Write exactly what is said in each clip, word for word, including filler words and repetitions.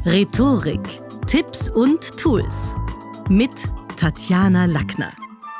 Rhetorik, Tipps und Tools mit Tatjana Lackner.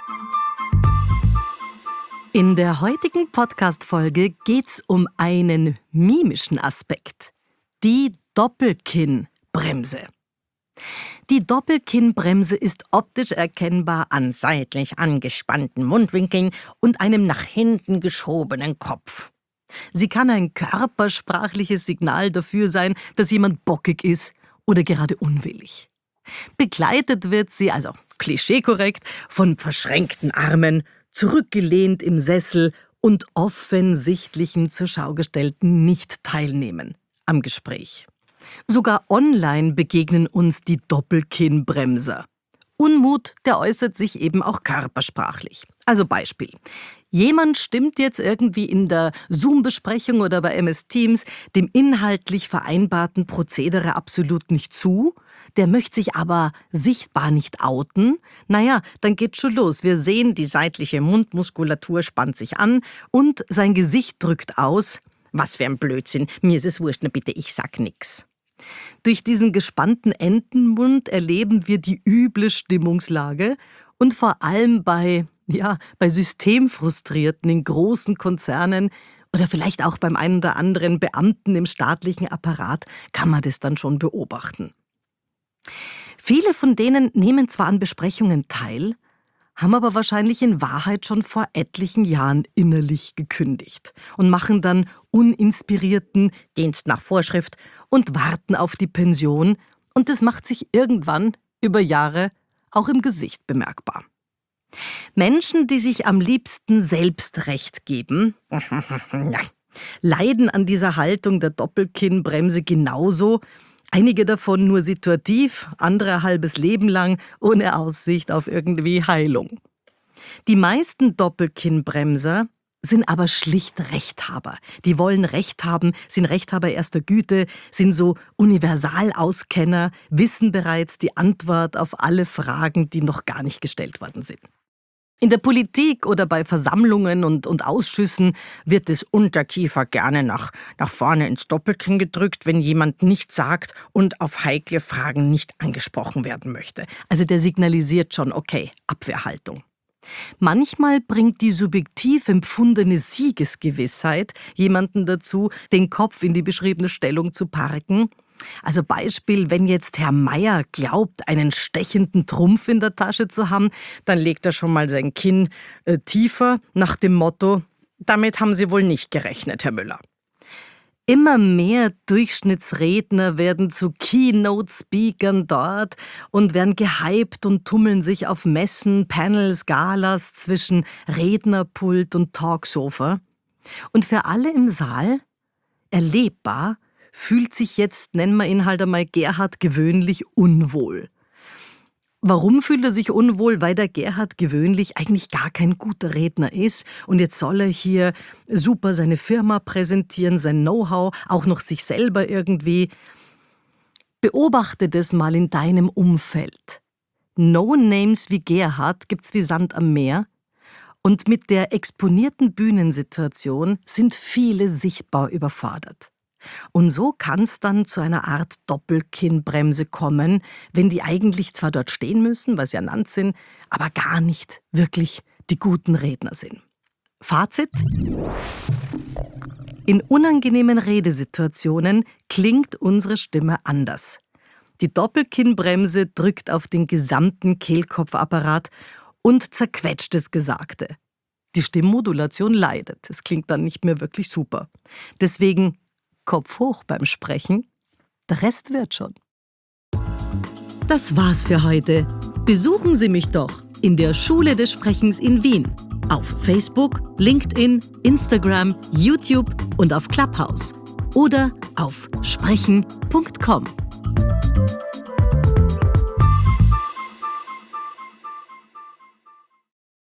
In der heutigen Podcast-Folge geht's um einen mimischen Aspekt: die Doppelkinnbremse. Die Doppelkinnbremse ist optisch erkennbar an seitlich angespannten Mundwinkeln und einem nach hinten geschobenen Kopf. Sie kann ein körpersprachliches Signal dafür sein, dass jemand bockig ist oder gerade unwillig. Begleitet wird sie, also klischeekorrekt, von verschränkten Armen, zurückgelehnt im Sessel und offensichtlichem zur Schau gestellten Nicht-Teilnehmen am Gespräch. Sogar online begegnen uns die Doppelkinnbremser. Unmut, der äußert sich eben auch körpersprachlich. Also Beispiel: Jemand stimmt jetzt irgendwie in der Zoom-Besprechung oder bei M S Teams dem inhaltlich vereinbarten Prozedere absolut nicht zu, der möchte sich aber sichtbar nicht outen. Naja, dann geht's schon los. Wir sehen, die seitliche Mundmuskulatur spannt sich an und sein Gesicht drückt aus: Was für ein Blödsinn, mir ist es wurscht, na bitte, ich sag nix. Durch diesen gespannten Entenmund erleben wir die üble Stimmungslage und vor allem bei, ja, bei Systemfrustrierten in großen Konzernen oder vielleicht auch beim einen oder anderen Beamten im staatlichen Apparat kann man das dann schon beobachten. Viele von denen nehmen zwar an Besprechungen teil, haben aber wahrscheinlich in Wahrheit schon vor etlichen Jahren innerlich gekündigt und machen dann uninspirierten Dienst nach Vorschrift und warten auf die Pension, und das macht sich irgendwann über Jahre auch im Gesicht bemerkbar. Menschen, die sich am liebsten selbst Recht geben, leiden an dieser Haltung der Doppelkinnbremse genauso, einige davon nur situativ, andere ein halbes Leben lang, ohne Aussicht auf irgendwie Heilung. Die meisten Doppelkinnbremser sind aber schlicht Rechthaber. Die wollen Recht haben, sind Rechthaber erster Güte, sind so Universalauskenner, wissen bereits die Antwort auf alle Fragen, die noch gar nicht gestellt worden sind. In der Politik oder bei Versammlungen und, und Ausschüssen wird das Unterkiefer gerne nach, nach vorne ins Doppelkinn gedrückt, wenn jemand nichts sagt und auf heikle Fragen nicht angesprochen werden möchte. Also der signalisiert schon, okay, Abwehrhaltung. Manchmal bringt die subjektiv empfundene Siegesgewissheit jemanden dazu, den Kopf in die beschriebene Stellung zu parken. Also Beispiel: Wenn jetzt Herr Meier glaubt, einen stechenden Trumpf in der Tasche zu haben, dann legt er schon mal sein Kinn äh, tiefer nach dem Motto: Damit haben Sie wohl nicht gerechnet, Herr Müller. Immer mehr Durchschnittsredner werden zu Keynote-Speakern dort und werden gehypt und tummeln sich auf Messen, Panels, Galas zwischen Rednerpult und Talksofa. Und für alle im Saal erlebbar fühlt sich jetzt, nennen wir ihn halt einmal Gerhard gewöhnlich, unwohl. Warum fühlt er sich unwohl? Weil der Gerhard gewöhnlich eigentlich gar kein guter Redner ist und jetzt soll er hier super seine Firma präsentieren, sein Know-how, auch noch sich selber irgendwie. Beobachte das mal in deinem Umfeld. No-Names wie Gerhard gibt's wie Sand am Meer, und mit der exponierten Bühnensituation sind viele sichtbar überfordert. Und so kann es dann zu einer Art Doppelkinnbremse kommen, wenn die eigentlich zwar dort stehen müssen, weil sie ernannt sind, aber gar nicht wirklich die guten Redner sind. Fazit: In unangenehmen Redesituationen klingt unsere Stimme anders. Die Doppelkinnbremse drückt auf den gesamten Kehlkopfapparat und zerquetscht das Gesagte. Die Stimmmodulation leidet, es klingt dann nicht mehr wirklich super. Deswegen Kopf hoch beim Sprechen, der Rest wird schon. Das war's für heute. Besuchen Sie mich doch in der Schule des Sprechens in Wien. Auf Facebook, LinkedIn, Instagram, YouTube und auf Clubhouse. Oder auf sprechen punkt com.